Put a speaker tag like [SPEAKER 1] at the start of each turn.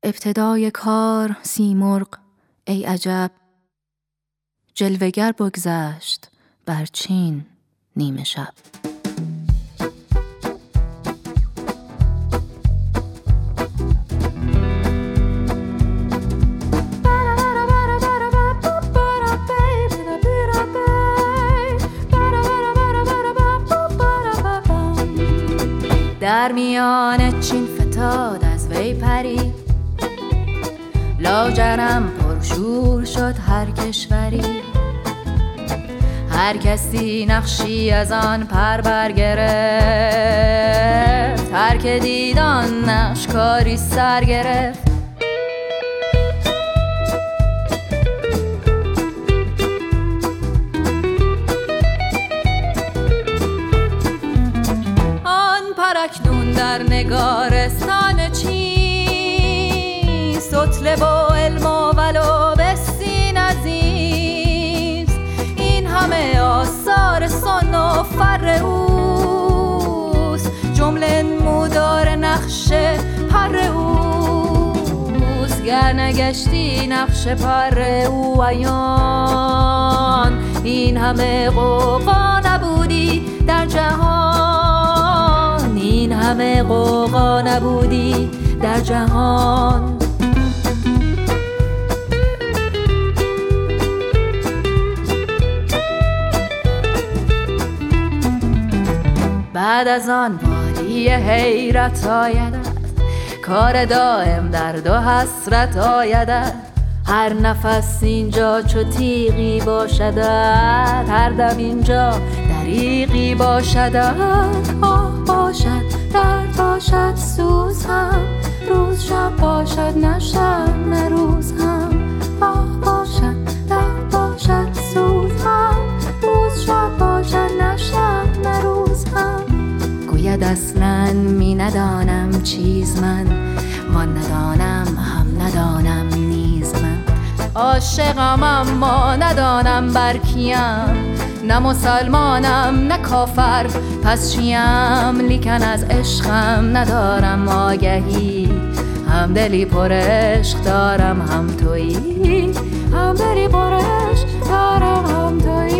[SPEAKER 1] ابتدای کار سیمرغ ای عجب، جلوگر بگذشت بر چین نیمه شب. در میان چین فتاد از وی پری، لاجرم پرشور شد هر کشوری. هر کسی نقشی از آن پر برگرفت، هر که دید آن نقش کاری سر گرفت. اکنون در نگارستان چین، سطل با علم و ولو بسین عزیز. این همه آثار سن و فر اوست، جمله نمودار نقش پر اوست. گر نگشتی نقش پر او عیان، این همه غوغا نبودی در جهان، این همه غوغا نبودی در جهان. بعد از آن وادی حیرت آیدت، کار دائم درد و حسرت آیدت. هر نفس اینجا چو تیغی باشدت، هر دم اینجا دریغی باشدت. آه باشد درد باشد سوز هم، روز شب باشد نه شب نه روز هم. آه باشد درد باشد سوز هم، روز شب باشد نه شب نه روز هم. گوید اصلاً می ندانم چیز من، وان ندانم هم ندانم نیز من. عاشقم اما ندانم بر کیم، نه مسلمانم نه کافر پس چیم. لیکن از عشقم ندارم آگهی، هم دلی پر عشق دارم هم تویی. هم دلی پر عشق دارم هم تویی.